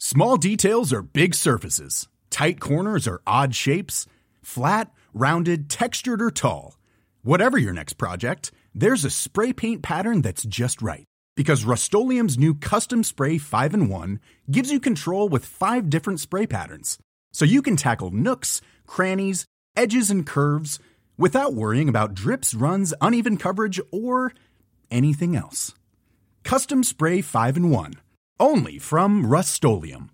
Small details are big surfaces. Tight corners are odd shapes. Flat, rounded, textured, or tall. Whatever your next project, there's a spray paint pattern that's just right. Because Rust-Oleum's new Custom Spray 5-in-1 gives you control with 5 different spray patterns. So you can tackle nooks, crannies, edges, and curves without worrying about drips, runs, uneven coverage, or anything else. Custom Spray 5-in-1. Only from Rust-Oleum.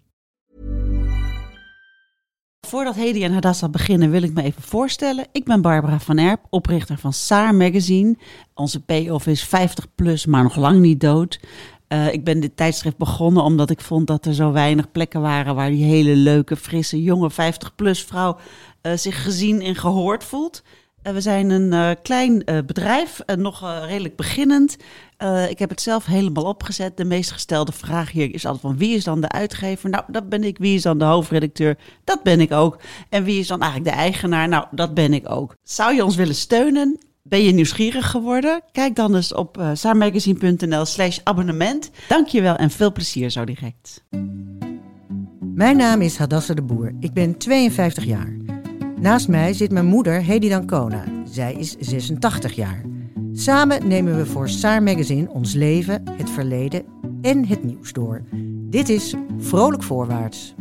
Voordat Hedy en Hadassa beginnen wil ik me even voorstellen. Ik ben Barbara van Erp, oprichter van Saar Magazine. Onze payoff is 50+, maar nog lang niet dood. Ik ben dit tijdschrift begonnen omdat ik vond dat er zo weinig plekken waren waar die hele leuke, frisse, jonge 50+ vrouw zich gezien en gehoord voelt. We zijn een klein bedrijf, nog redelijk beginnend. Ik heb het zelf helemaal opgezet. De meest gestelde vraag hier is altijd van wie is dan de uitgever? Nou, dat ben ik. Wie is dan de hoofdredacteur? Dat ben ik ook. En wie is dan eigenlijk de eigenaar? Nou, dat ben ik ook. Zou je ons willen steunen? Ben je nieuwsgierig geworden? Kijk dan eens op saarmagazine.nl/abonnement. Dank je wel en veel plezier zo direct. Mijn naam is Hadassa de Boer. Ik ben 52 jaar. Naast mij zit mijn moeder Hedy d'Ancona. Zij is 86 jaar. Samen nemen we voor Saar Magazine ons leven, het verleden en het nieuws door. Dit is Vrolijk Voorwaarts.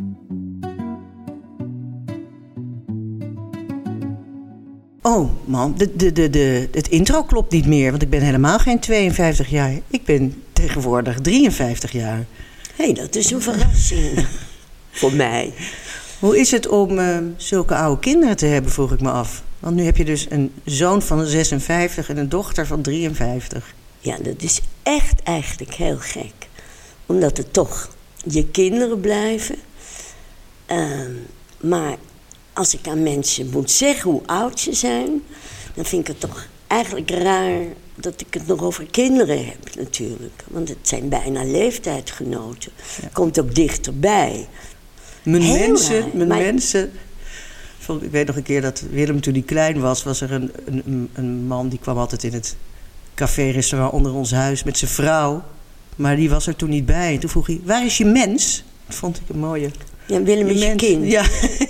Oh man, het intro klopt niet meer, want ik ben helemaal geen 52 jaar. Ik ben tegenwoordig 53 jaar. Hé, dat is een verrassing voor mij. Hoe is het om zulke oude kinderen te hebben, vroeg ik me af. Want nu heb je dus een zoon van 56 en een dochter van 53. Ja, dat is echt eigenlijk heel gek. Omdat het toch je kinderen blijven. Maar als ik aan mensen moet zeggen hoe oud ze zijn, dan vind ik het toch eigenlijk raar dat ik het nog over kinderen heb natuurlijk. Want het zijn bijna leeftijdgenoten. Ja. Komt ook dichterbij. Mijn mensen. Ik weet nog een keer dat Willem, toen hij klein was er een man die kwam altijd in het café-restaurant onder ons huis met zijn vrouw. Maar die was er toen niet bij. En toen vroeg hij, waar is je mens? Dat vond ik een mooie. Ja, Willem is je kind. Ja.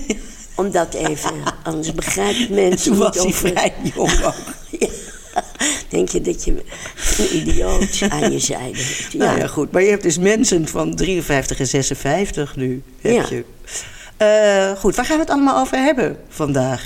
Omdat even, anders begrijpt mensen toen niet was hij vrij jong ook. Ja. Denk je dat je een idioot aan je zijde hebt? Ja. Nou ja, goed. Maar je hebt dus mensen van 53 en 56 nu. Heb je. Goed, waar gaan we het allemaal over hebben vandaag?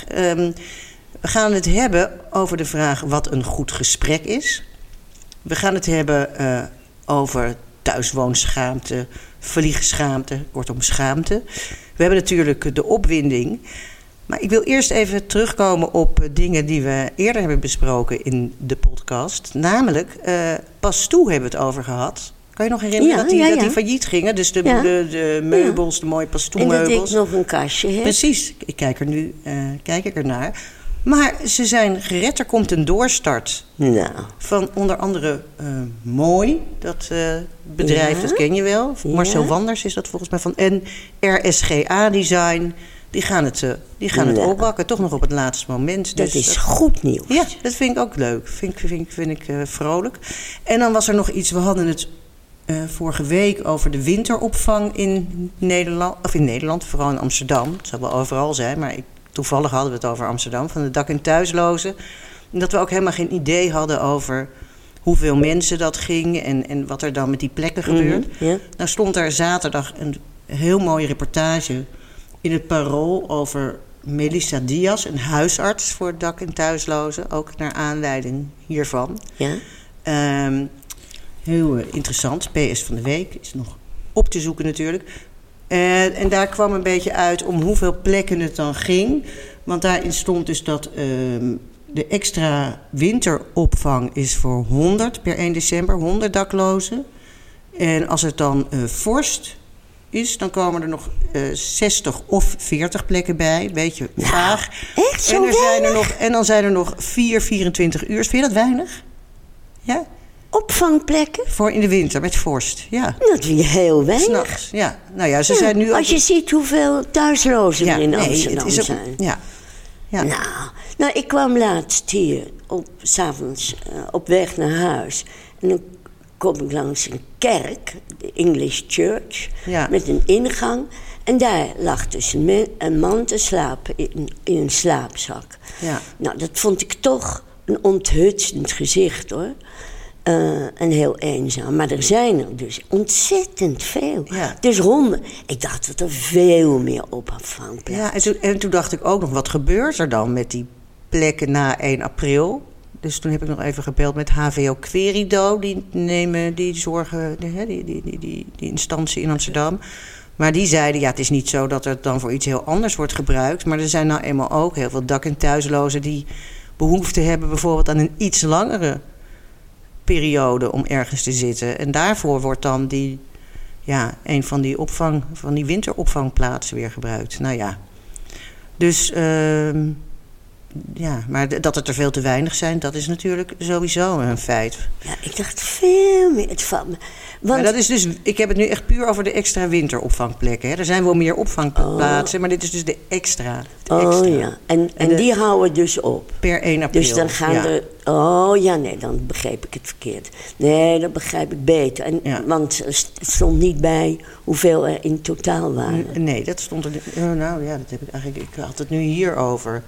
We gaan het hebben over de vraag wat een goed gesprek is. We gaan het hebben over thuiswoonschaamte, vliegschaamte, kortom schaamte. We hebben natuurlijk de opwinding. Maar ik wil eerst even terugkomen op dingen die we eerder hebben besproken in de podcast. Namelijk, Pastoe hebben we het over gehad. Kan je nog herinneren dat die failliet gingen? Dus de meubels, de mooie Pastoe-meubels. En dat ik nog een kastje heb. Precies, ik kijk er nu ernaar. Maar ze zijn gered, er komt een doorstart. Nou. Van onder andere Mooi, dat bedrijf, dat ken je wel. Marcel Wanders is dat volgens mij van. En RSGA Design. Die gaan het opbakken, toch nog op het laatste moment. Dat is goed nieuws. Ja, dat vind ik ook leuk. Vind ik vrolijk. En dan was er nog iets, we hadden het vorige week over de winteropvang in Nederland, vooral in Amsterdam. Het zal wel overal zijn, maar toevallig hadden we het over Amsterdam, van de dak- en thuislozen. En dat we ook helemaal geen idee hadden over hoeveel mensen dat ging en wat er dan met die plekken gebeurt. Ja. Nou stond er zaterdag een heel mooie reportage in het Parool over Melissa Diaz, een huisarts voor dak- en thuislozen. Ook naar aanleiding hiervan. Ja. Heel interessant. PS van de week is nog op te zoeken natuurlijk. En daar kwam een beetje uit om hoeveel plekken het dan ging. Want daarin stond dus dat de extra winteropvang is voor 100 per 1 december. 100 daklozen. En als het dan vorst is, dan komen er nog 60 of 40 plekken bij. Beetje vaag. Echt zo weinig? En dan zijn er nog 24 uur. Vind je dat weinig? Ja? Opvangplekken? Voor in de winter, met vorst, ja. Dat vind je heel weinig. 's Nachts, ja. Nou ja, ze zijn nu als je ziet hoeveel thuislozen er in Amsterdam zijn. Ja. Nou, ik kwam laatst hier, 's avonds op weg naar huis. En dan kom ik langs een kerk, de English Church, Ja. met een ingang. En daar lag dus een man te slapen in een slaapzak. Ja. Nou, dat vond ik toch een onthutsend gezicht, hoor. En heel eenzaam. Maar er zijn er dus ontzettend veel. Ja. Dus ik dacht dat er veel meer opvangplaatsen. Ja, en toen dacht ik ook nog, wat gebeurt er dan met die plekken na 1 april? Dus toen heb ik nog even gebeld met HVO Querido. Die zorgen, die instantie in Amsterdam. Maar die zeiden, ja, het is niet zo dat het dan voor iets heel anders wordt gebruikt. Maar er zijn nou eenmaal ook heel veel dak- en thuislozen die behoefte hebben bijvoorbeeld aan een iets langere periode om ergens te zitten. En daarvoor wordt dan een van die winteropvangplaatsen weer gebruikt. Nou ja. Dus maar dat het er veel te weinig zijn, dat is natuurlijk sowieso een feit. Ja, ik dacht veel meer. Het valt me. Want, Maar dat is dus, ik heb het nu echt puur over de extra winteropvangplekken. Hè. Er zijn wel meer opvangplaatsen, maar dit is dus de extra. ja. En die houden dus op. Per 1 april. Dus dan gaan er... Oh ja, nee, dan begreep ik het verkeerd. Nee, dat begrijp ik beter. Want het stond niet bij hoeveel er in totaal waren. Nee, dat stond er... dat heb ik eigenlijk... Ik had het nu hierover.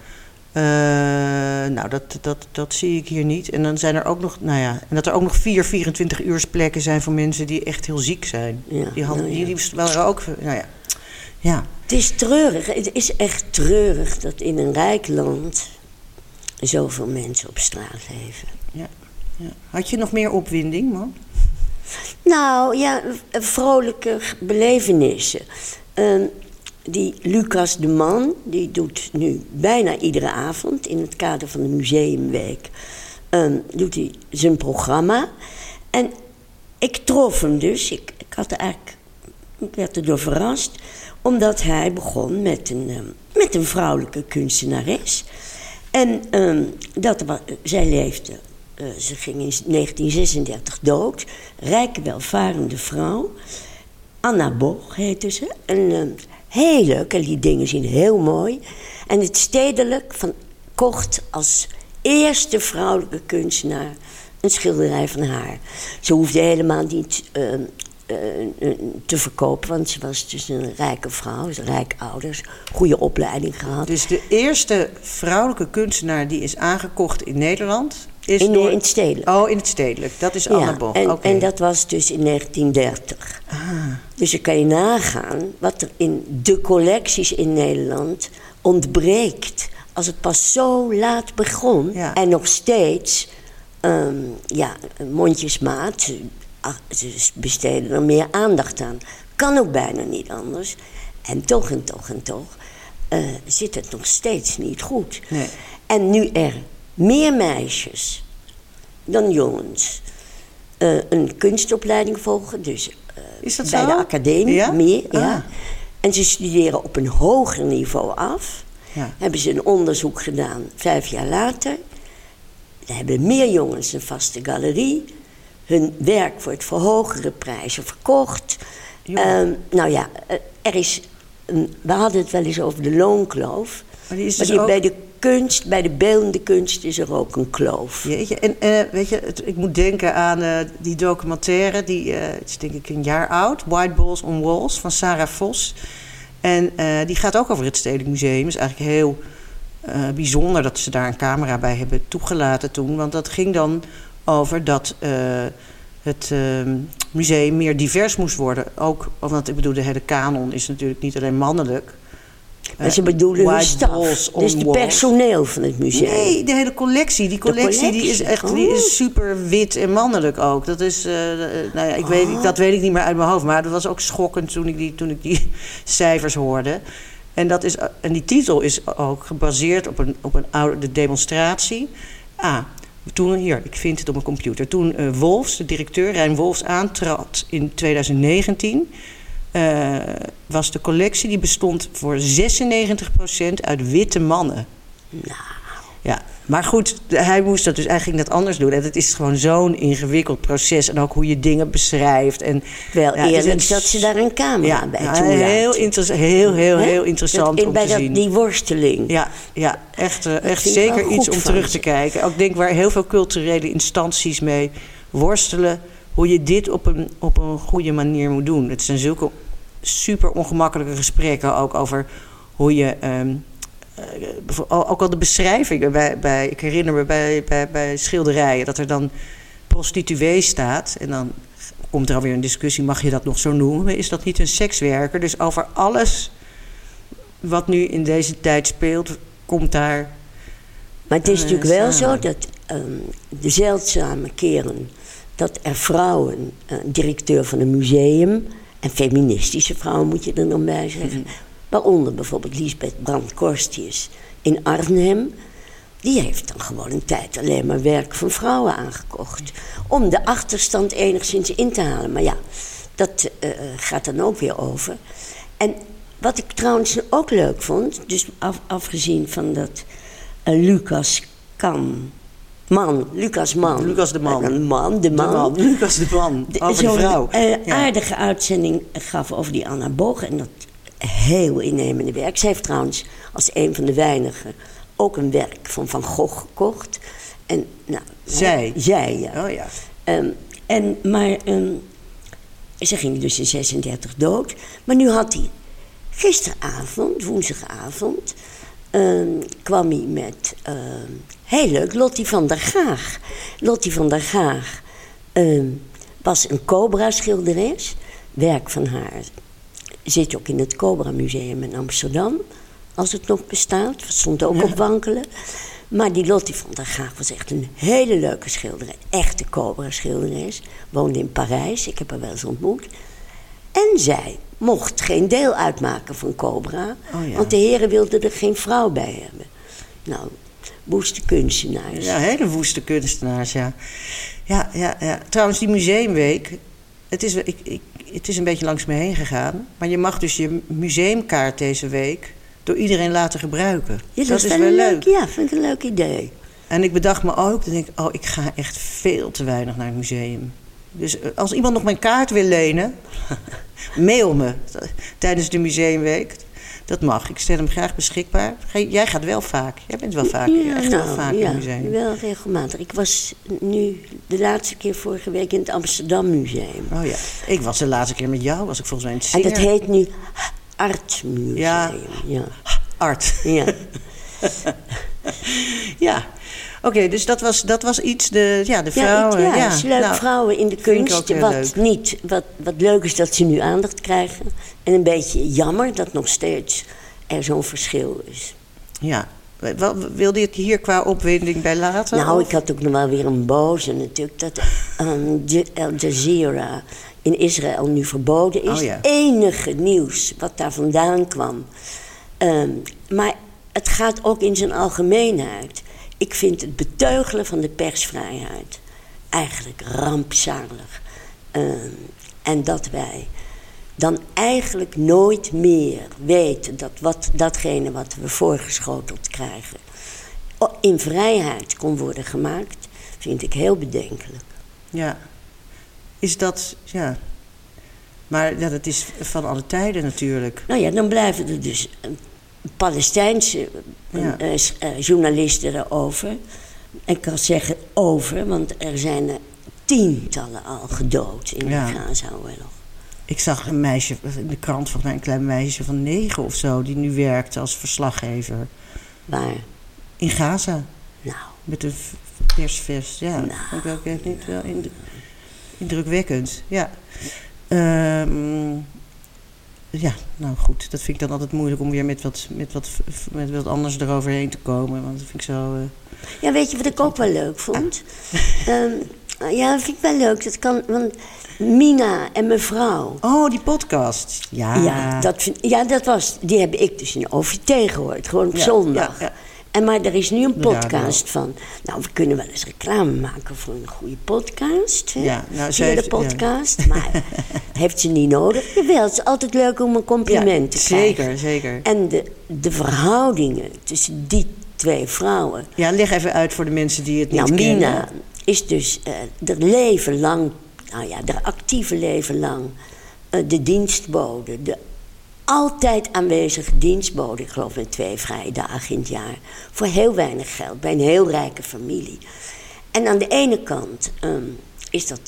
Dat zie ik hier niet. En dan zijn er ook nog... en dat er ook nog 4 24-uursplekken zijn voor mensen die echt heel ziek zijn. Ja, die waren ook... Ja. Het is treurig. Het is echt treurig dat in een rijk land zoveel mensen op straat leven. Ja. Had je nog meer opwinding, man? Nou, ja, vrolijke belevenissen. Die Lucas de Man, die doet nu bijna iedere avond in het kader van de Museumweek, doet hij zijn programma. En ik trof hem dus, ik werd erdoor verrast, omdat hij begon met een vrouwelijke kunstenares. En zij leefde, ze ging in 1936 dood, rijke welvarende vrouw. Anna Boch heette ze. Heel leuk, en die dingen zien heel mooi. En het Stedelijk kocht als eerste vrouwelijke kunstenaar een schilderij van haar. Ze hoefde helemaal niet te verkopen, want ze was dus een rijke vrouw, rijke ouders, goede opleiding gehad. Dus de eerste vrouwelijke kunstenaar die is aangekocht in Nederland... In het Stedelijk. Oh, in het Stedelijk. Dat is Anna Boch. En dat was dus in 1930. Dus dan kan je nagaan wat er in de collecties in Nederland ontbreekt. Als het pas zo laat begon en nog steeds mondjesmaat. Ze besteden er meer aandacht aan. Kan ook bijna niet anders. En toch zit het nog steeds niet goed. Nee. En nu er meer meisjes dan jongens een kunstopleiding volgen, dus is dat bij zo? de academie Ja? meer. Ja. En ze studeren op een hoger niveau af. Ja. Hebben ze een onderzoek gedaan 5 jaar later. Er hebben meer jongens een vaste galerie. Hun werk wordt voor hogere prijzen verkocht. Er is we hadden het wel eens over de loonkloof. Maar die is Maar dus ook... bij de kunst, bij de beeldende kunst is er ook een kloof. Jeetje, en weet je, ik moet denken aan die documentaire, het is denk ik een jaar oud, White Balls on Walls, van Sarah Vos. En die gaat ook over het Stedelijk Museum. Het is eigenlijk heel bijzonder dat ze daar een camera bij hebben toegelaten toen. Want dat ging dan over dat het museum meer divers moest worden. Ook, want ik bedoel, de hele kanon is natuurlijk niet alleen mannelijk. Maar ze bedoelen hun staf, dus het personeel van het museum. Nee, de hele collectie. Die collectie die is echt die is super wit en mannelijk ook. Dat is, dat weet ik niet meer uit mijn hoofd. Maar dat was ook schokkend toen ik die cijfers hoorde. En die titel is ook gebaseerd op een oude demonstratie. Ik vind het op mijn computer. Toen Wolfs, de directeur Rijn Wolfs, aantrad in 2019... was de collectie, die bestond voor 96% uit witte mannen. Nou. Ja, maar goed, hij ging dat anders doen. En het is gewoon zo'n ingewikkeld proces. En ook hoe je dingen beschrijft. En, eerlijk dat ze daar een camera bij toelaat. Heel interessant om te zien. Die worsteling. Ja, echt zeker iets om terug te kijken. Ik denk waar heel veel culturele instanties mee worstelen. hoe je dit op een goede manier moet doen. Het zijn zulke super ongemakkelijke gesprekken ook over hoe je... ook al de beschrijvingen ik herinner me bij schilderijen... dat er dan prostituee staat en dan komt er alweer een discussie... mag je dat nog zo noemen? Is dat niet een sekswerker? Dus over alles wat nu in deze tijd speelt, komt daar... Maar het is natuurlijk wel zo dat de zeldzame keren... dat er vrouwen, directeur van een museum... en feministische vrouwen moet je er dan bij zeggen... waaronder bijvoorbeeld Lisbeth Brand-Korstius in Arnhem... die heeft dan gewoon een tijd alleen maar werk van vrouwen aangekocht... om de achterstand enigszins in te halen. Maar ja, dat gaat dan ook weer over. En wat ik trouwens ook leuk vond... dus afgezien van dat Lucas Mann. Lucas de Man. Lucas de Man. Over de vrouw. Aardige uitzending gaf over die Anna Boog. En dat heel innemende werk. Zij heeft trouwens als een van de weinigen ook een werk van Van Gogh gekocht. En, nou, Zij, ja. Oh ja. Maar ze ging dus in 36 dood. Maar nu had hij gisteravond, woensdagavond... kwam hij met, heel leuk, Lottie van der Gaag. Lottie van der Gaag was een Cobra-schilderes. Werk van haar zit ook in het Cobra Museum in Amsterdam. Als het nog bestaat. Het stond ook op wankelen. Maar die Lottie van der Gaag was echt een hele leuke schilderes. Echte Cobra-schilderes. Woonde in Parijs. Ik heb haar wel eens ontmoet. En zij mocht geen deel uitmaken van Cobra. Oh ja. Want de heren wilden er geen vrouw bij hebben. Nou, woeste kunstenaars. Ja, hele woeste kunstenaars, ja. Ja. Trouwens, die museumweek... Het is een beetje langs me heen gegaan. Maar je mag dus je museumkaart deze week... door iedereen laten gebruiken. Ja, dat is wel leuk. Ja, vind ik een leuk idee. En ik bedacht me ook... dan denk ik ga echt veel te weinig naar het museum. Dus als iemand nog mijn kaart wil lenen... mail me tijdens de museumweek. Dat mag. Ik stel hem graag beschikbaar. Jij gaat wel vaak. Jij bent wel vaak. Wel vaak in het museum. Ja, wel regelmatig. Ik was nu de laatste keer vorige week in het Amsterdam Museum. Oh ja. Ik was de laatste keer met jou. Was ik volgens mij in het En dat heet nu Art Museum. Ja. Art. Ja. Ja. Oké, dus dat was iets, de vrouwen. Ja, het is leuk, vrouwen in de kunst. Wat leuk is dat ze nu aandacht krijgen. En een beetje jammer dat nog steeds er zo'n verschil is. Ja. Wilde je het hier qua opwinding bij laten? Nou, ik had ook nog wel weer een boze natuurlijk. Dat Al Jazeera in Israël nu verboden is. Oh ja. Enige nieuws wat daar vandaan kwam. Maar het gaat ook in zijn algemeenheid. Ik vind het beteugelen van de persvrijheid eigenlijk rampzalig. En dat wij dan eigenlijk nooit meer weten dat datgene wat we voorgeschoteld krijgen... in vrijheid kon worden gemaakt, vind ik heel bedenkelijk. Ja. Is dat... Ja. Maar dat is van alle tijden natuurlijk. Nou ja, dan blijven er dus... Palestijnse journalisten erover. Ik kan zeggen over, want er zijn er tientallen al gedood in de Gaza-oorlog. Ik zag een meisje in de krant, volgens mij een klein meisje van 9 of zo... die nu werkte als verslaggever. Waar? In Gaza. Nou. Met een persvest, ja. Nou. Vond ik ook echt niet wel indrukwekkend, ja. Ja, nou goed. Dat vind ik dan altijd moeilijk om weer met wat anders eroverheen te komen. Want dat vind ik zo... Ja, weet je wat ik ook wel leuk vond? Ja, dat vind ik wel leuk. Dat kan, want Mina en mevrouw... Oh, die podcast. Ja. Die heb ik dus in OVT gehoord. Gewoon op zondag. Ja. Maar er is nu een podcast van. Nou, we kunnen wel eens reclame maken voor een goede podcast. Hè? Ja, nou, via de podcast. Ja. Maar heeft ze niet nodig? Jawel, het is altijd leuk om een compliment te krijgen. Zeker. En de verhoudingen tussen die twee vrouwen. Ja, leg even uit voor de mensen die het niet kennen. Mina is dus haar leven lang, haar actieve leven lang, de dienstbode, de altijd aanwezige dienstbode, ik geloof met 2 vrije dagen in het jaar, voor heel weinig geld, bij een heel rijke familie. En aan de ene kant is dat dus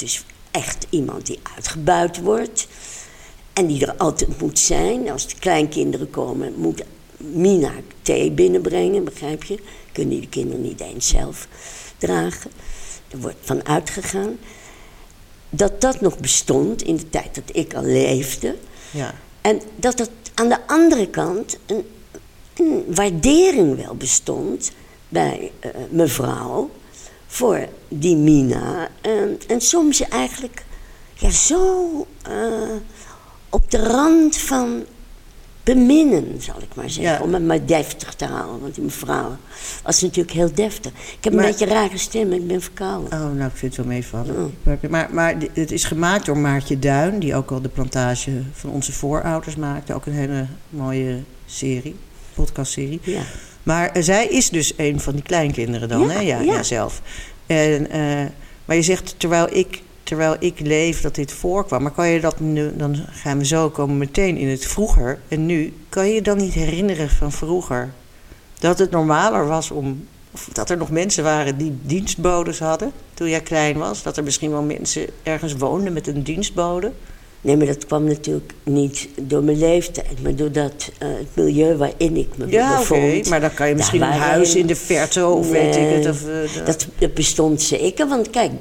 echt iemand die uitgebuit wordt. En die er altijd moet zijn. Als de kleinkinderen komen, moet Mina thee binnenbrengen, begrijp je? Kunnen die de kinderen niet eens zelf dragen. Er wordt van uitgegaan. Dat nog bestond in de tijd dat ik al leefde. Ja. En dat aan de andere kant een waardering wel bestond bij mevrouw voor die Mina. En soms eigenlijk zo op de rand van beminnen, zal ik maar zeggen. Ja. Om het maar deftig te houden. Want die mevrouw was natuurlijk heel deftig. Ik heb een beetje een rare stem, ik ben verkouden. Oh, nou, ik vind het wel meevallen. Maar het is gemaakt door Maartje Duin, die ook al de plantage van onze voorouders maakte. Ook een hele mooie serie, podcastserie. Ja. Maar zij is dus een van die kleinkinderen dan, hè? Ja, zelf. Maar je zegt, terwijl ik leef, dat dit voorkwam. Maar kan je dat nu, dan gaan we zo komen meteen in het vroeger en nu. Kan je je dan niet herinneren van vroeger? Dat het normaler was of dat er nog mensen waren die dienstbodes hadden toen jij klein was? Dat er misschien wel mensen ergens woonden met een dienstbode? Nee, maar dat kwam natuurlijk niet door mijn leeftijd, maar doordat het milieu waarin ik me bevond. Oké, maar dan kan je misschien een huis in de verte of weet ik het. Dat bestond zeker, want kijk,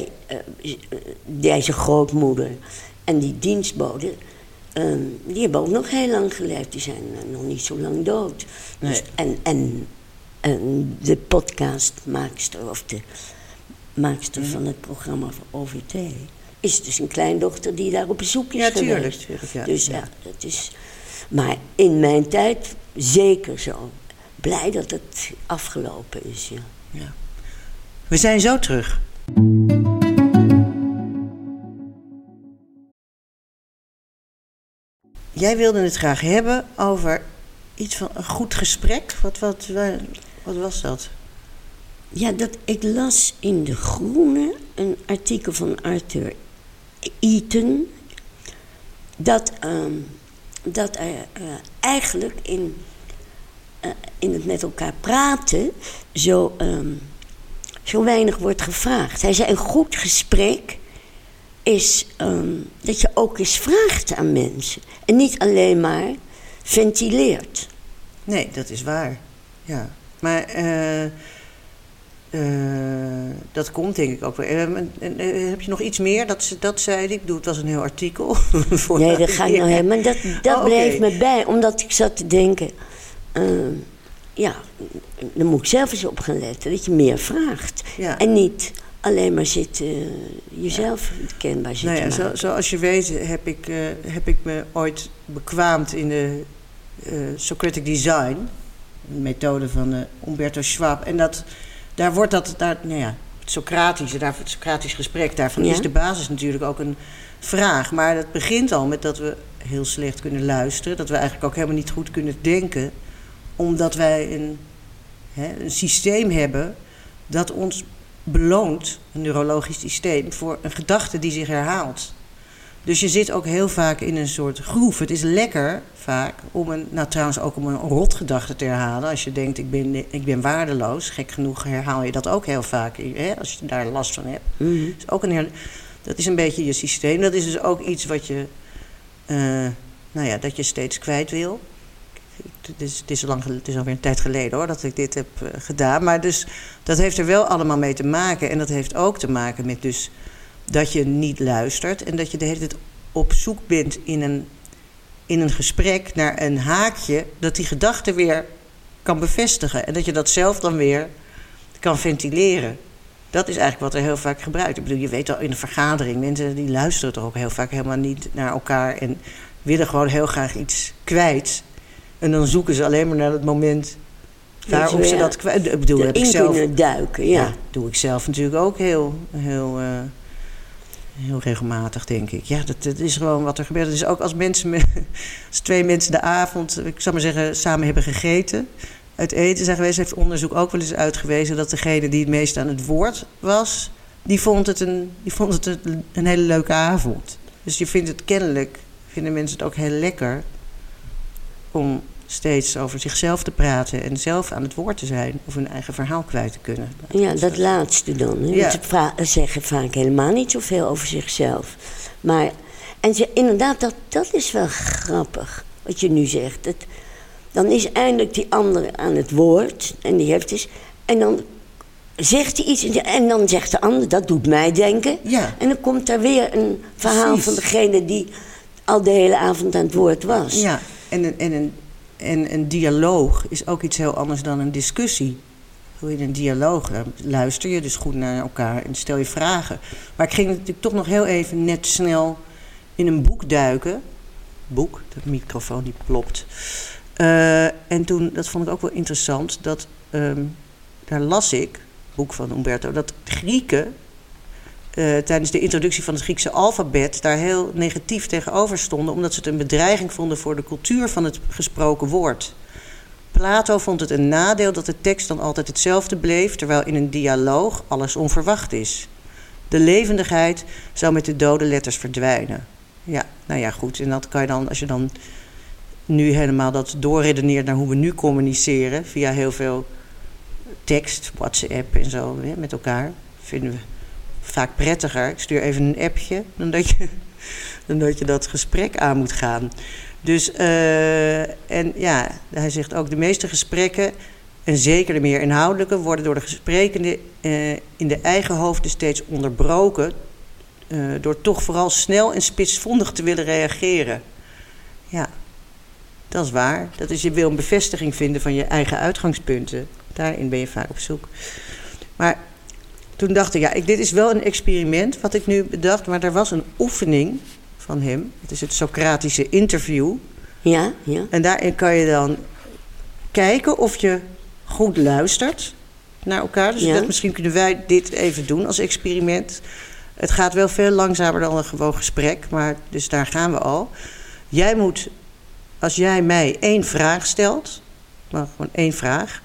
deze grootmoeder en die dienstbode, die hebben ook nog heel lang geleefd. Die zijn nog niet zo lang dood. Nee. Dus, en de podcastmaakster of de maakster van het programma van OVT is dus een kleindochter die daar op bezoek is geweest. Tuurlijk, ja. Dus dat is. Maar in mijn tijd zeker zo. Blij dat het afgelopen is, ja. We zijn zo terug. Jij wilde het graag hebben over iets van een goed gesprek. Wat was dat? Ja, ik las in De Groene een artikel van Arthur Eaton. Dat er eigenlijk in het met elkaar praten zo weinig wordt gevraagd. Hij zei, een goed gesprek is dat je ook eens vraagt aan mensen. En niet alleen maar ventileert. Nee, dat is waar. Ja. Maar dat komt denk ik ook wel. Heb je nog iets meer? Dat zei ik. Ik bedoel, het was een heel artikel. Nee, dat ga ik nog helemaal. Dat bleef me bij. Omdat ik zat te denken... dan moet ik zelf eens op gaan letten. Dat je meer vraagt. Ja. En niet alleen maar jezelf kenbaar zitten maken. Zoals je weet heb ik me ooit bekwaamd in de Socratic Design. Een methode van Umberto Schwab. En daar wordt het Socratisch gesprek, daarvan is de basis natuurlijk ook een vraag. Maar dat begint al met dat we heel slecht kunnen luisteren. Dat we eigenlijk ook helemaal niet goed kunnen denken. Omdat wij een systeem hebben dat ons beloont, een neurologisch systeem, voor een gedachte die zich herhaalt. Dus je zit ook heel vaak in een soort groef. Het is lekker vaak om een rotgedachte te herhalen. Als je denkt, ik ben waardeloos. Gek genoeg herhaal je dat ook heel vaak, als je daar last van hebt. Mm-hmm. Dat is een beetje je systeem. Dat is dus ook iets wat je, dat je steeds kwijt wil. Het is alweer een tijd geleden hoor, dat ik dit heb gedaan. Maar dus, dat heeft er wel allemaal mee te maken. En dat heeft ook te maken met dus dat je niet luistert. En dat je de hele tijd op zoek bent in een gesprek naar een haakje dat die gedachte weer kan bevestigen. En dat je dat zelf dan weer kan ventileren. Dat is eigenlijk wat er heel vaak gebruikt. Ik bedoel, je weet al in een vergadering, mensen die luisteren toch ook heel vaak helemaal niet naar elkaar. En willen gewoon heel graag iets kwijt. En dan zoeken ze alleen maar naar het moment waarop ze dat kwijt. Ik bedoel, heb ik zelf kunnen duiken, ja. Ja, doe ik zelf natuurlijk ook heel regelmatig, denk ik. Ja, dat is gewoon wat er gebeurt. Het is ook als twee mensen de avond, ik zou maar zeggen, samen hebben gegeten, uit eten zijn geweest, heeft onderzoek ook wel eens uitgewezen dat degene die het meest aan het woord was, die vond het een hele leuke avond. Dus je vindt het kennelijk, vinden mensen het ook heel lekker om steeds over zichzelf te praten en zelf aan het woord te zijn of hun eigen verhaal kwijt te kunnen. Ja, dat laatste dan. Hè? Ja. Ze zeggen vaak helemaal niet zoveel over zichzelf. Maar, inderdaad, dat is wel grappig, wat je nu zegt. Dan is eindelijk die andere aan het woord en die heeft dus. En dan zegt hij iets en dan zegt de ander, dat doet mij denken. Ja. En dan komt er weer een verhaal Precies. van degene die al de hele avond aan het woord was. Ja, en een dialoog is ook iets heel anders dan een discussie. In een dialoog luister je dus goed naar elkaar en stel je vragen. Maar ik ging natuurlijk toch nog heel even net snel in een boek duiken. Boek, de microfoon die plopt. En toen, dat vond ik ook wel interessant, daar las ik, boek van Umberto, dat Grieken tijdens de introductie van het Griekse alfabet daar heel negatief tegenover stonden, omdat ze het een bedreiging vonden voor de cultuur van het gesproken woord. Plato vond het een nadeel dat de tekst dan altijd hetzelfde bleef, terwijl in een dialoog alles onverwacht is. De levendigheid zou met de dode letters verdwijnen. Ja, nou ja, goed. En dat kan je dan, als je dan nu helemaal dat doorredeneert naar hoe we nu communiceren, via heel veel tekst, WhatsApp en zo, met elkaar, vinden we vaak prettiger. Ik stuur even een appje dan dat je dat gesprek aan moet gaan. Dus, en ja, hij zegt ook, de meeste gesprekken, en zeker de meer inhoudelijke, worden door de gesprekende in de eigen hoofden steeds onderbroken, door toch vooral snel en spitsvondig te willen reageren. Ja, dat is waar. Dat is, je wil een bevestiging vinden van je eigen uitgangspunten. Daarin ben je vaak op zoek. Maar toen dacht ik, ja, dit is wel een experiment wat ik nu bedacht, maar er was een oefening van hem. Het is het Socratische interview. Ja, ja. En daarin kan je dan kijken of je goed luistert naar elkaar. Dus Ja. misschien kunnen wij dit even doen als experiment. Het gaat wel veel langzamer dan een gewoon gesprek, maar dus daar gaan we al. Jij moet, als jij mij 1 vraag stelt, maar gewoon 1 vraag,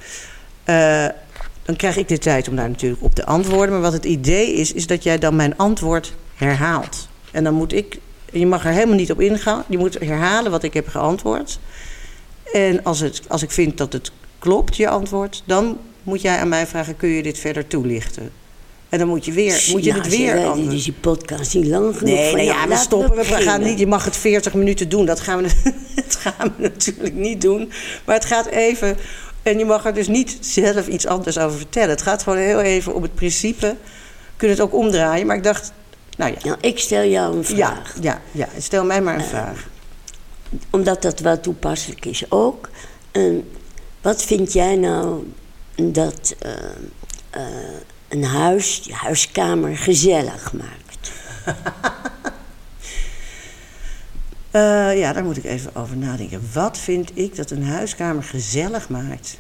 dan krijg ik de tijd om daar natuurlijk op te antwoorden. Maar wat het idee is dat jij dan mijn antwoord herhaalt. En dan moet ik, je mag er helemaal niet op ingaan, je moet herhalen wat ik heb geantwoord. En als ik vind dat het klopt, je antwoord, dan moet jij aan mij vragen, kun je dit verder toelichten? En dan moet je het weer antwoorden. Dus die podcast niet lang genoeg. Nee, we stoppen. We gaan niet, je mag het 40 minuten doen. Dat gaan we natuurlijk niet doen. Maar het gaat even. En je mag er dus niet zelf iets anders over vertellen. Het gaat gewoon heel even om het principe. We kunnen het ook omdraaien. Maar ik dacht, nou ja. Nou, ik stel jou een vraag. Ja. Stel mij maar een vraag. Omdat dat wel toepasselijk is ook. Wat vind jij nou dat een je huiskamer gezellig maakt? Ja, daar moet ik even over nadenken. Wat vind ik dat een huiskamer gezellig maakt?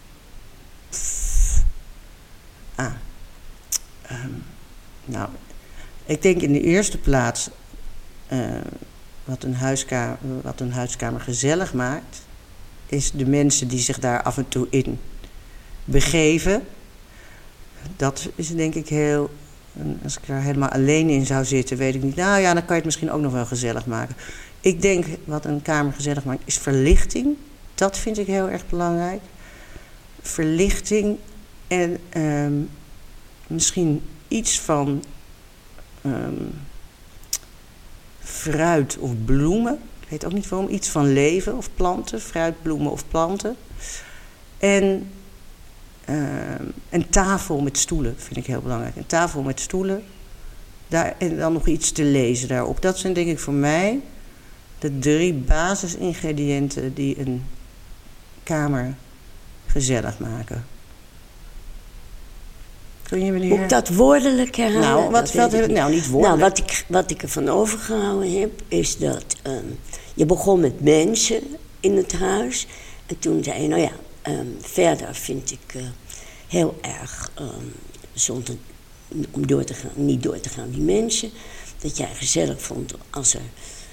Nou, ik denk in de eerste plaats wat een huiskamer gezellig maakt, is de mensen die zich daar af en toe in begeven. Dat is denk ik heel. Als ik er helemaal alleen in zou zitten, weet ik niet. Nou ja, dan kan je het misschien ook nog wel gezellig maken. Ik denk wat een kamer gezellig maakt, is verlichting. Dat vind ik heel erg belangrijk. Verlichting en misschien iets van fruit of bloemen. Ik weet ook niet waarom. Iets van leven of planten. Fruit, bloemen of planten. En een tafel met stoelen vind ik heel belangrijk. Een tafel met stoelen. En dan nog iets te lezen daarop. Dat zijn denk ik voor mij de 3 basisingrediënten die een kamer gezellig maken. Kun je Moet ik dat woordelijk herhalen? Nou, niet woordelijk. Nou, wat ik ervan overgehouden heb, is dat je begon met mensen in het huis. En toen zei je, nou ja, verder vind ik heel erg, zonder om niet door te gaan die mensen, dat jij gezellig vond als er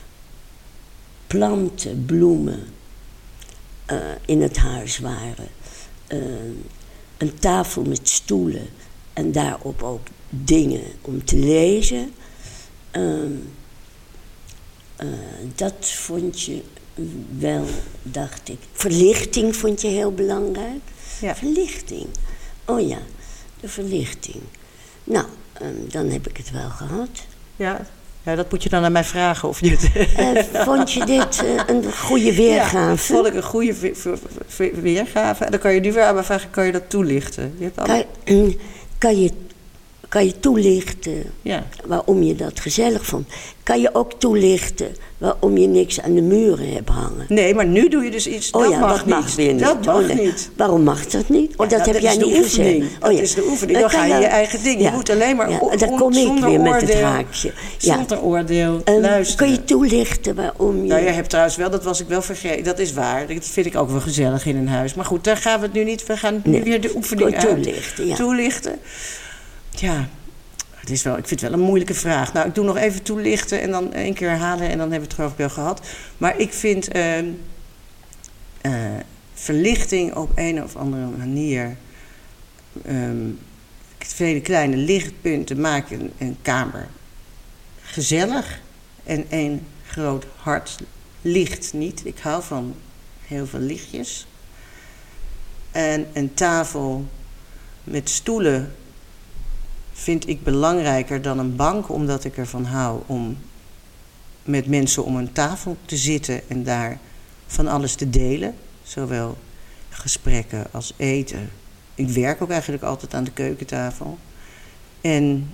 planten, bloemen in het huis waren. Een tafel met stoelen en daarop ook dingen om te lezen. Dat vond je wel, dacht ik. Verlichting vond je heel belangrijk. Ja. Verlichting. Oh ja, de verlichting. Nou, dan heb ik het wel gehad. Ja, dat moet je dan aan mij vragen of je het... Vond je dit een goede weergave? Ja, vond ik een goede weergave. En dan kan je nu weer aan me vragen, kan je dat toelichten? Je hebt Kan je toelichten Ja. waarom je dat gezellig vond? Kan je ook toelichten waarom je niks aan de muren hebt hangen? Nee, maar nu doe je dus iets, dat mag weer niet. Dat mag niet. Waarom mag dat niet? Ja, dat heb jij niet gezegd. Dat is de oefening. Dan ga je je eigen ding. Je moet alleen maar daar kom ik zonder weer oordeel, met het haakje. Zonder oordeel luisteren. Kun je toelichten waarom je... Nou, je hebt trouwens wel, dat was ik wel vergeten. Dat is waar. Dat vind ik ook wel gezellig in een huis. Maar goed, daar gaan we het nu niet. We gaan nu weer de oefening toelichten. Ja. Het is wel, ik vind het wel een moeilijke vraag. Nou, ik doe nog even toelichten en dan 1 keer herhalen en dan hebben we het geloof ik wel gehad. Maar ik vind verlichting op een of andere manier... vele kleine lichtpunten maken een kamer gezellig. En 1 groot hart licht niet. Ik hou van heel veel lichtjes. En een tafel met stoelen... vind ik belangrijker dan een bank, omdat ik ervan hou om met mensen om een tafel te zitten en daar van alles te delen. Zowel gesprekken als eten. Ik werk ook eigenlijk altijd aan de keukentafel. En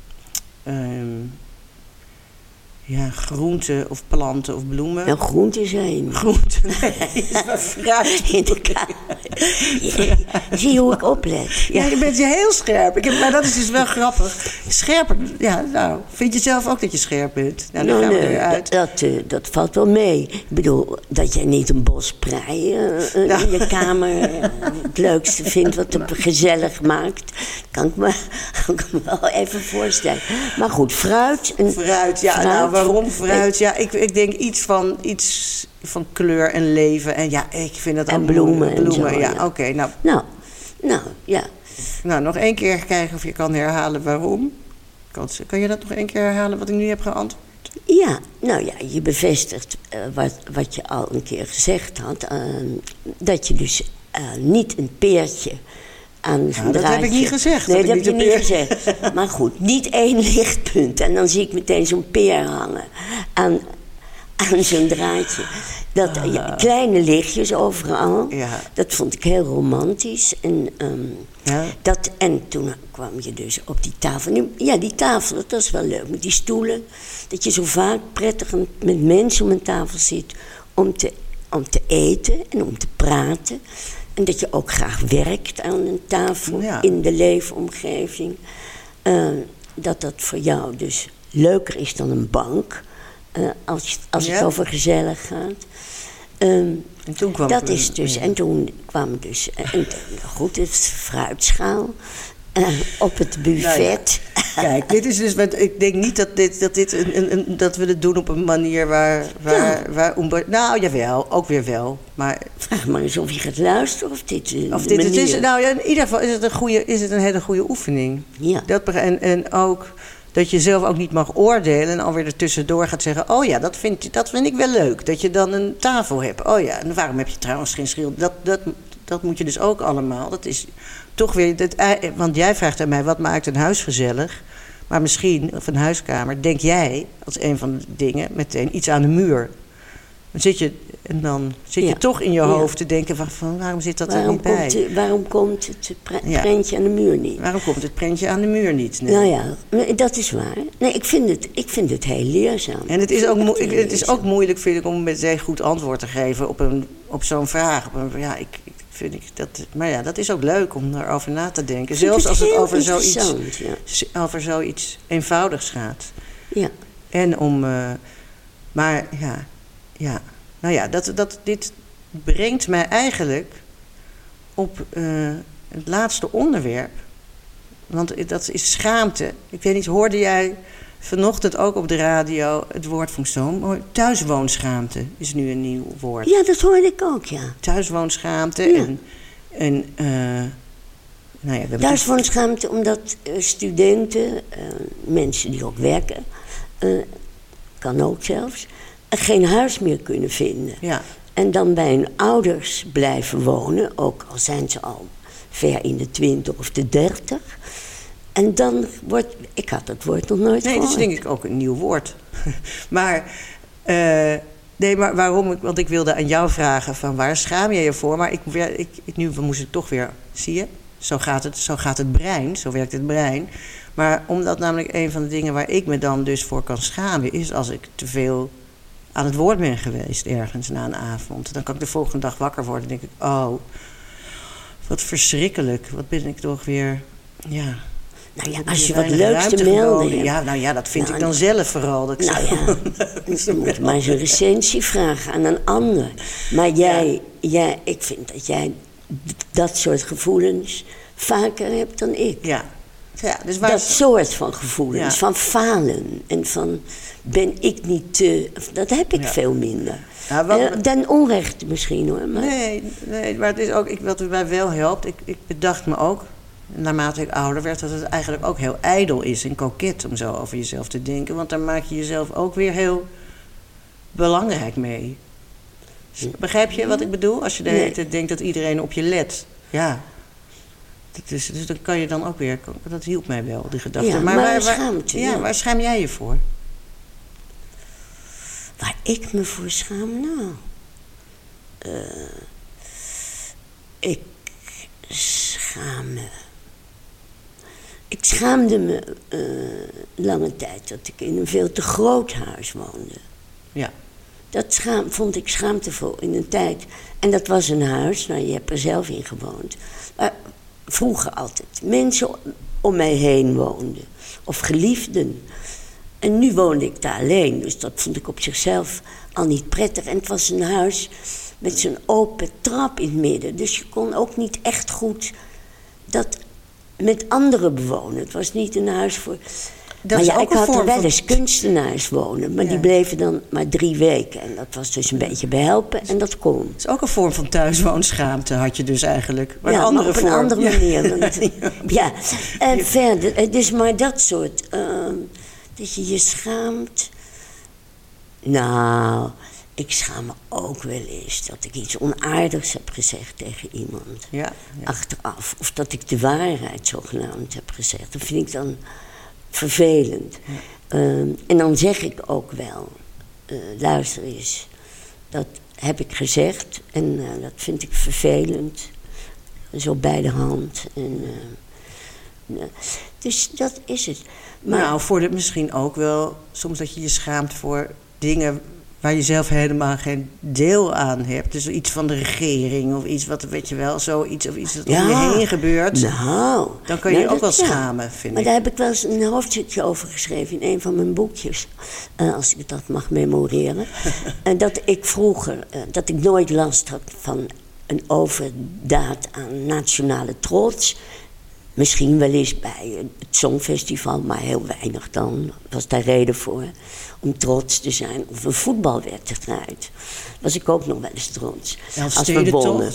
groenten of planten of bloemen. Nou, groenten zijn. Groenten, nee, is maar fruit. In de kamer. Zie je hoe ik oplet? Ja, je bent heel scherp. Maar dat is dus wel grappig. Scherper, ja, nou, vind je zelf ook dat je scherp bent? Nou, dan gaan we eruit. Dat valt wel mee. Ik bedoel, dat jij niet een bos prei in je kamer het leukste vindt, wat het gezellig maakt. Kan ik me wel even voorstellen. Maar goed, fruit. Fruit, ja, nou, waarom fruit? Ja, ik denk iets van kleur en leven. En ja, ik vind dat en ook bloemen. En zo, ja. Oké, nou. Nou, ja. Nou, nog 1 keer kijken of je kan herhalen waarom. Kan je dat nog 1 keer herhalen wat ik nu heb geantwoord? Ja, nou ja, je bevestigt wat je al een keer gezegd had. Dat je dus niet een peertje aan zo'n draadje... Dat heb ik niet gezegd. Nee, dat heb je niet gezegd. Maar goed, niet 1 lichtpunt. En dan zie ik meteen zo'n peer hangen aan zo'n draadje. Kleine lichtjes overal. Ja. Dat vond ik heel romantisch. En toen kwam je dus op die tafel. Ja, die tafel, dat was wel leuk. Met die stoelen. Dat je zo vaak prettig met mensen om een tafel zit. Om te eten en om te praten. En dat je ook graag werkt aan een tafel in de leefomgeving. Dat voor jou dus leuker is dan een bank. Als het over gezellig gaat. En toen kwam dat is dus. Ja. En toen kwam dus. Goed, het fruitschaal. Op het buffet. Nou ja. Kijk, dit is dus. Ik denk niet dat we het doen op een manier waar nou, jawel, ook weer wel. Maar vraag maar eens of je gaat luisteren of dit. Het is. Nou ja, in ieder geval is het een hele goede oefening. Ja. En ook. Dat je zelf ook niet mag oordelen en alweer ertussendoor gaat zeggen... oh ja, dat vind ik wel leuk, dat je dan een tafel hebt. Oh ja, en waarom heb je trouwens geen schilder? Dat moet je dus ook allemaal. Dat is toch weer... want jij vraagt aan mij, wat maakt een huis gezellig? Maar misschien, of een huiskamer, denk jij als een van de dingen... meteen iets aan de muur. Dan zit je toch in je hoofd te denken van waarom zit dat er niet bij? Waarom komt het prentje aan de muur niet? Waarom komt het prentje aan de muur niet? Nee. Nou ja, dat is waar. Nee, ik vind het heel leerzaam. En het is ook moeilijk, vind ik, om meteen goed antwoord te geven op zo'n vraag. Maar ja, dat is ook leuk om erover na te denken. Zelfs als het over zoiets eenvoudigs gaat. Ja. En om... maar ja... Nou ja, dit brengt mij eigenlijk op het laatste onderwerp. Want dat is schaamte. Ik weet niet, hoorde jij vanochtend ook op de radio het woord van zo'n... Thuiswoonschaamte is nu een nieuw woord. Ja, dat hoorde ik ook, ja. Thuiswoonschaamte ja. Thuiswoonschaamte omdat studenten, mensen die ook werken... kan ook zelfs... geen huis meer kunnen vinden. Ja. En dan bij hun ouders blijven wonen, ook al zijn ze al ver in de 20 of de 30. En dan wordt... Ik had dat woord nog nooit gehoord. Nee, dat is denk ik ook een nieuw woord. maar... maar waarom? Want ik wilde aan jou vragen van waar schaam je je voor? Maar nu moest ik toch weer... Zie je? Zo gaat het brein. Zo werkt het brein. Maar omdat namelijk een van de dingen waar ik me dan dus voor kan schamen... is als ik te veel aan het woord ben geweest ergens na een avond. Dan kan ik de volgende dag wakker worden en denk ik... Oh, wat verschrikkelijk. Wat ben ik toch weer... Ja... Nou ja, als je wat leuks te melden hebt. Ja, nou ja, dat vind ik dan zelf vooral. Dat ik je moet maar eens een recensie vragen aan een ander. Maar ik vind dat jij dat soort gevoelens vaker hebt dan ik. Ja. Dus dat soort van gevoelens, van falen en van ben ik niet te... Dat heb ik veel minder. Ja, ten onrechte misschien hoor. Maar... Nee, maar het is ook, wat mij wel helpt, ik bedacht me ook... naarmate ik ouder werd, dat het eigenlijk ook heel ijdel is en koket om zo over jezelf te denken. Want dan maak je jezelf ook weer heel belangrijk mee. Begrijp je wat ik bedoel? Als je de hele tijd denkt dat iedereen op je let. Ja. Dus dan kan je dan ook weer... Dat hielp mij wel, die gedachte. Ja, maar waar schaam jij je voor? Waar ik me voor schaam? Nou... Ik schaamde me lange tijd dat ik in een veel te groot huis woonde. Ja. Dat vond ik schaamtevol in een tijd. En dat was een huis, nou je hebt er zelf in gewoond. Maar vroeger altijd mensen om mij heen woonden. Of geliefden. En nu woonde ik daar alleen. Dus dat vond ik op zichzelf al niet prettig. En het was een huis met zo'n open trap in het midden. Dus je kon ook niet echt goed dat met anderen bewonen. Het was niet een huis voor... Maar ja, ik had er wel eens kunstenaars wonen. Maar die bleven dan maar 3 weken. En dat was dus een beetje behelpen en dat kon. Het is ook een vorm van thuiswoonschaamte had je dus eigenlijk. Maar ja, maar op een andere manier. Want, ja, en verder. Dus maar dat soort... dat je je schaamt. Nou... Ik schaam me ook wel eens dat ik iets onaardigs heb gezegd tegen iemand. Ja. Achteraf. Of dat ik de waarheid zogenaamd heb gezegd. Dat vind ik dan vervelend. Ja. En dan zeg ik ook wel, luister eens, dat heb ik gezegd en dat vind ik vervelend. Zo bij de hand. Dus dat is het. Maar, nou, voor misschien ook wel soms dat je je schaamt voor dingen waar je zelf helemaal geen deel aan hebt. Dus iets van de regering of iets wat, weet je wel, zoiets of iets dat om je heen gebeurt. Nou, dan kan je je ook wel schamen, vind ik. Maar daar heb ik wel eens een hoofdstukje over geschreven in een van mijn boekjes. Als ik dat mag memoreren. Dat ik vroeger, dat ik nooit last had van een overdaad aan nationale trots. Misschien wel eens bij het Songfestival, maar heel weinig dan. Was daar reden voor. Om trots te zijn. Of een voetbalwedstrijd. Was ik ook nog wel eens trots. Als we wonnen.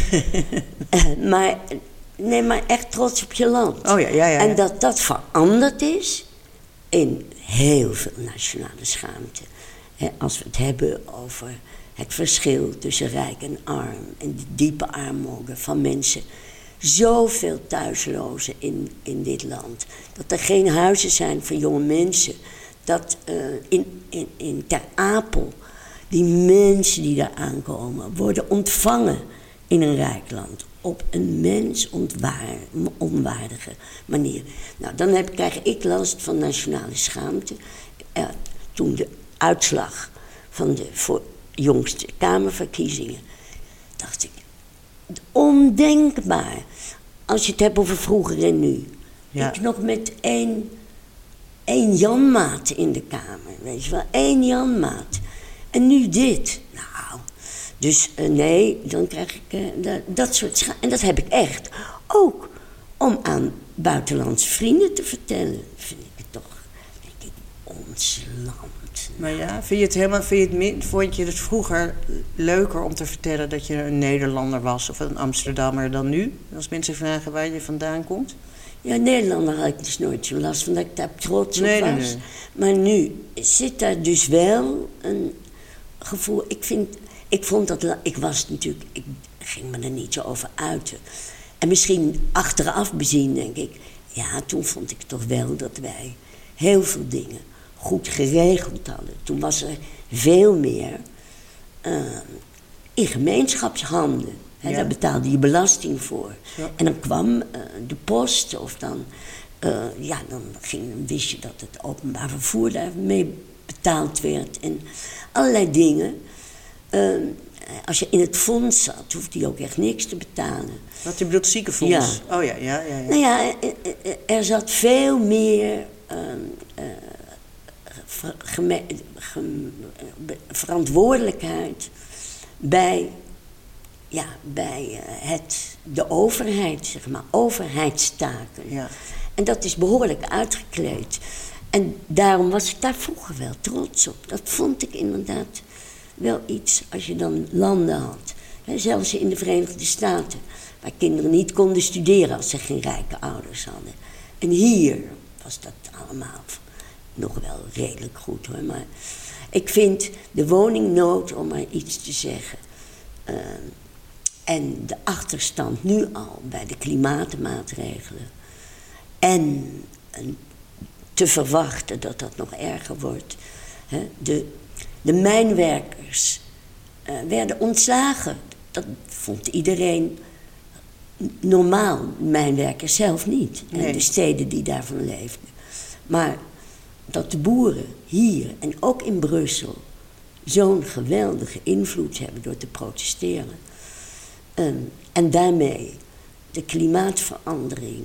Maar echt trots op je land. Oh ja. En dat veranderd is in heel veel nationale schaamte. Als we het hebben over het verschil tussen rijk en arm. En de diepe armoede van mensen. Zoveel thuislozen in dit land. Dat er geen huizen zijn voor jonge mensen. Dat in Ter Apel, die mensen die daar aankomen, worden ontvangen in een rijk land. Op een mensonwaardige manier. Nou, dan krijg ik last van nationale schaamte. Toen de uitslag van de jongste Kamerverkiezingen, dacht ik, ondenkbaar. Als je het hebt over vroeger en nu. Ja. Ik nog met één Janmaat in de Kamer, weet je wel. 1 Janmaat. En nu dit. Nou, dus nee, dan krijg ik dat soort en dat heb ik echt. Ook om aan buitenlandse vrienden te vertellen. Vind ik het toch, denk ik, ons land. Maar ja, vond je het vroeger leuker om te vertellen dat je een Nederlander was of een Amsterdammer dan nu? Als mensen vragen waar je vandaan komt? Ja, Nederlander had ik dus nooit zo last van dat ik daar trots op was. Nee. Maar nu zit daar dus wel een gevoel. Ik ging me er niet zo over uiten. En misschien achteraf bezien denk ik, ja, toen vond ik toch wel dat wij heel veel dingen goed geregeld hadden. Toen was er veel meer in gemeenschapshanden. Ja. Daar betaalde je belasting voor. Ja. En dan kwam de post of dan wist je dat het openbaar vervoer daarmee betaald werd. En allerlei dingen. Als je in het fonds zat, hoefde je ook echt niks te betalen. Wat je bedoelt, ziekenfonds? Ja. Oh ja. Nou ja, er zat veel meer verantwoordelijkheid bij de overheid, zeg maar, overheidstaken. Ja. En dat is behoorlijk uitgekleed. En daarom was ik daar vroeger wel trots op. Dat vond ik inderdaad wel iets als je dan landen had. Zelfs in de Verenigde Staten, waar kinderen niet konden studeren als ze geen rijke ouders hadden. En hier was dat allemaal nog wel redelijk goed hoor. Maar ik vind de woningnood, om maar iets te zeggen, en de achterstand nu al bij de klimaatmaatregelen en te verwachten dat dat nog erger wordt. De mijnwerkers werden ontslagen. Dat vond iedereen normaal. Mijnwerkers zelf niet. Nee. En de steden die daarvan leefden. Maar dat de boeren hier en ook in Brussel zo'n geweldige invloed hebben door te protesteren. En daarmee de klimaatverandering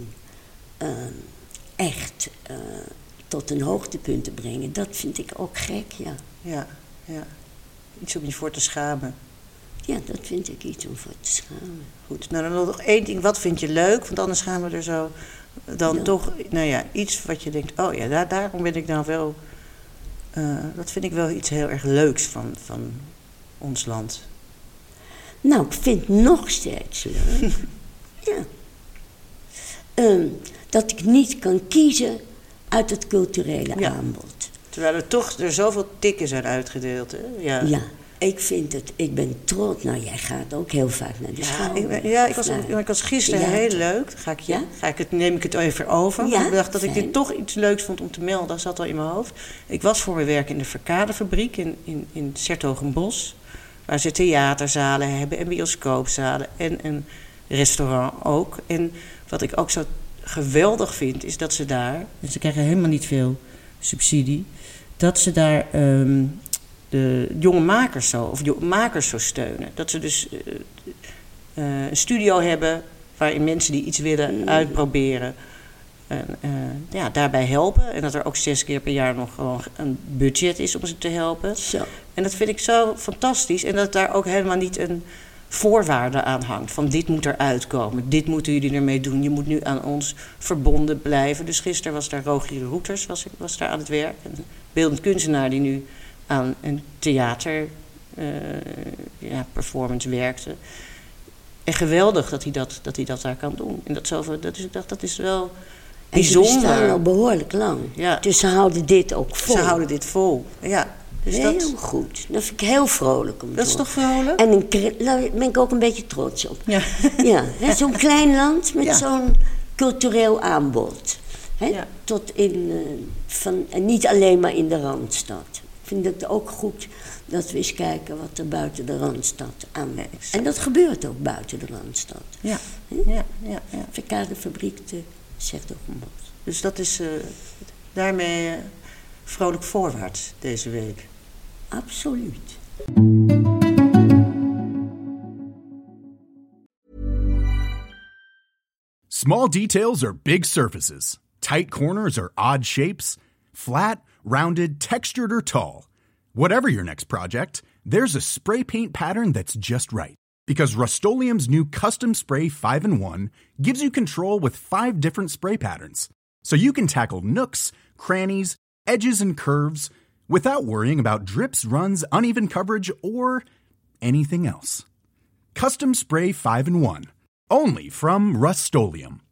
echt tot een hoogtepunt te brengen, dat vind ik ook gek, ja. Ja. Iets om je voor te schamen. Ja, dat vind ik iets om voor te schamen. Goed, nou dan nog één ding. Wat vind je leuk? Want anders gaan we er zo dan toch, iets wat je denkt, oh ja, daarom ben ik nou wel, dat vind ik wel iets heel erg leuks van ons land. Nou, ik vind het nog steeds leuk. Ja. Dat ik niet kan kiezen uit het culturele aanbod. Terwijl er zoveel tikken zijn uitgedeeld, hè? Ja. Ik ben trots. Nou, jij gaat ook heel vaak naar de school. Ik was gisteren heel leuk. Neem ik het even over. Ja, ik dacht dat ik dit toch iets leuks vond om te melden. Dat zat al in mijn hoofd. Ik was voor mijn werk in de Verkadefabriek in 's-Hertogenbosch. Waar ze theaterzalen hebben en bioscoopzalen en een restaurant ook. En wat ik ook zo geweldig vind, is dat ze daar, en ze krijgen helemaal niet veel subsidie, dat ze daar de jonge makers zo steunen. Dat ze dus een studio hebben waarin mensen die iets willen uitproberen, daarbij helpen. En dat er ook 6 keer per jaar nog gewoon een budget is om ze te helpen. Zo. En dat vind ik zo fantastisch. En dat daar ook helemaal niet een voorwaarde aan hangt. Van dit moet eruit komen. Dit moeten jullie ermee doen. Je moet nu aan ons verbonden blijven. Dus gisteren was daar Rogier Roeters was daar aan het werk. Een beeldend kunstenaar die nu aan een theater performance werkte. En geweldig dat hij dat daar kan doen. En dat is wel bijzonder. En ze bestaan al behoorlijk lang. Ja. Dus ze houden dit ook vol. Ze houden dit vol, ja. Dus heel goed. Dat vind ik heel vrolijk om te Dat is toch vrolijk? En daar ben ik ook een beetje trots op. Ja. Zo'n klein land met zo'n cultureel aanbod. Tot en niet alleen maar in de Randstad. Ik vind het ook goed dat we eens kijken wat er buiten de Randstad aan is. En dat gebeurt ook buiten de Randstad. Ja. Verkadefabriek te Zertogenbosch. Dus dat is daarmee vrolijk voorwaarts deze week. Absoluut. Small details are big surfaces. Tight corners are odd shapes. Flat, rounded, textured, or tall. Whatever your next project, there's a spray paint pattern that's just right. Because Rust-Oleum's new Custom Spray 5-in-1 gives you control with 5 different spray patterns. So you can tackle nooks, crannies, edges, and curves without worrying about drips, runs, uneven coverage, or anything else. Custom Spray 5-in-1. Only from Rust-Oleum.